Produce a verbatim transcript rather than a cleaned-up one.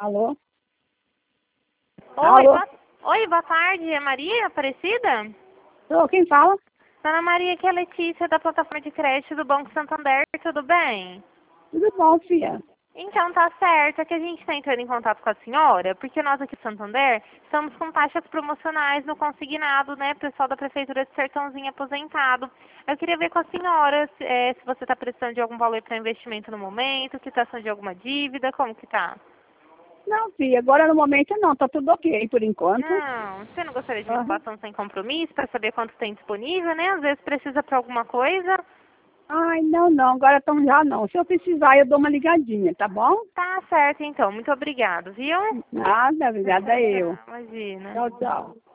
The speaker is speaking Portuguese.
Alô? Oi, Alô? boa... Oi, boa tarde. É Maria Aparecida? Sou, quem fala? Dona Maria, aqui é a Letícia da plataforma de crédito do Banco Santander. Tudo bem? Tudo bom, filha? Então tá certo, é que a gente está entrando em contato com a senhora, porque nós aqui do Santander estamos com taxas promocionais no consignado, né, pessoal da Prefeitura de Sertãozinho aposentado. Eu queria ver com a senhora se, é, se você está precisando de algum valor para investimento no momento, quitação de alguma dívida, como que tá? Não, filha, agora no momento não, tá tudo ok por enquanto. Não, você não gostaria de uma Aham. situação sem compromisso para saber quanto tem disponível, né? Às vezes precisa para alguma coisa. Ai, não, não, agora então já não. Se eu precisar, eu dou uma ligadinha, tá bom? Tá certo, então. Muito obrigado, viu? Nada, obrigada eu. Imagina. Tchau, tchau.